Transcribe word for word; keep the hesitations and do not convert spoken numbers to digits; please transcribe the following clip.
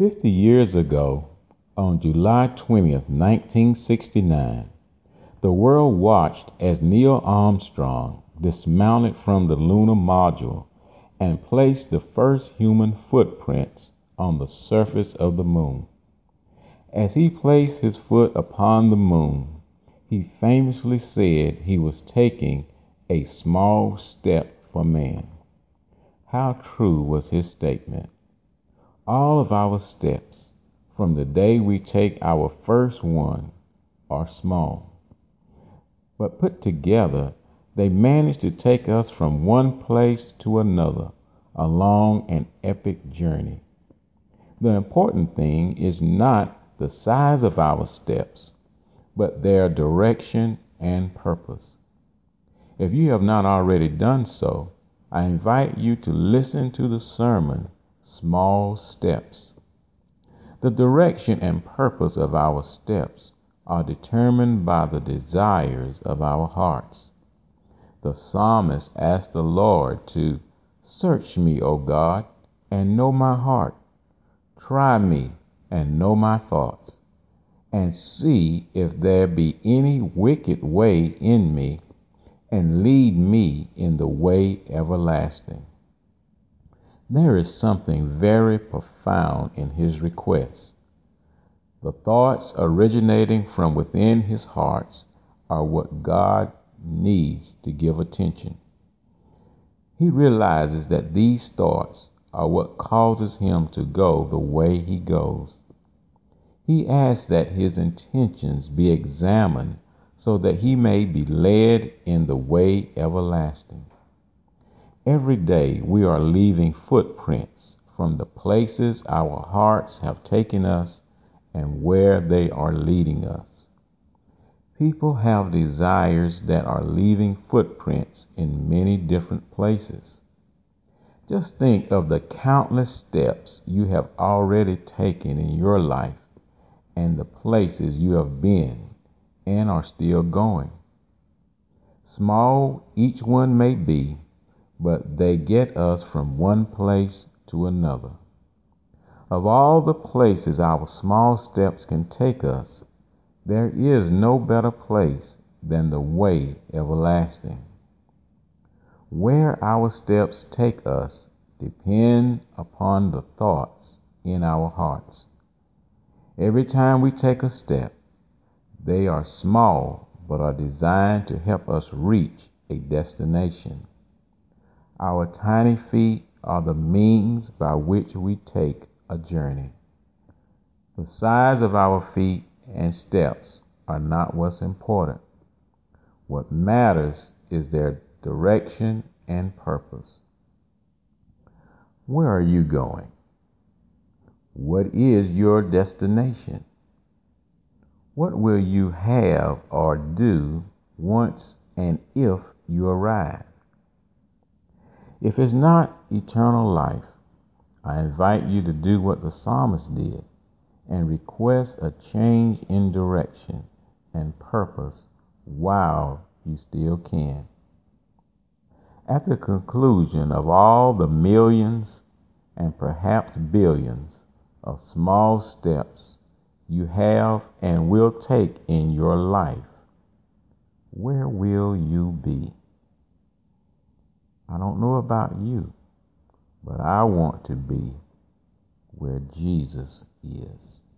Fifty years ago, on July twentieth, nineteen sixty-nine, the world watched as Neil Armstrong dismounted from the lunar module and placed the first human footprints on the surface of the moon. As he placed his foot upon the moon, he famously said he was taking a small step for man. How true was his statement? All of our steps, from the day we take our first one, are small. But put together, they manage to take us from one place to another along an epic journey. The important thing is not the size of our steps, but their direction and purpose. If you have not already done so, I invite you to listen to the sermon, Small Steps. The direction and purpose of our steps are determined by the desires of our hearts. The psalmist asked the Lord to search me, O God, and know my heart. Try me and know my thoughts, and see if there be any wicked way in me, and lead me in the way everlasting. There is something very profound in his request. The thoughts originating from within his heart are what God needs to give attention. He realizes that these thoughts are what causes him to go the way he goes. He asks that his intentions be examined so that he may be led in the way everlasting. Every day we are leaving footprints from the places our hearts have taken us and where they are leading us. People have desires that are leaving footprints in many different places. Just think of the countless steps you have already taken in your life and the places you have been and are still going. Small each one may be, but they get us from one place to another. Of all the places our small steps can take us, there is no better place than the way everlasting. Where our steps take us depend upon the thoughts in our hearts. Every time we take a step, they are small but are designed to help us reach a destination. Our tiny feet are the means by which we take a journey. The size of our feet and steps are not what's important. What matters is their direction and purpose. Where are you going? What is your destination? What will you have or do once and if you arrive? If it's not eternal life, I invite you to do what the psalmist did and request a change in direction and purpose while you still can. At the conclusion of all the millions and perhaps billions of small steps you have and will take in your life, where will you be? I don't know about you, but I want to be where Jesus is.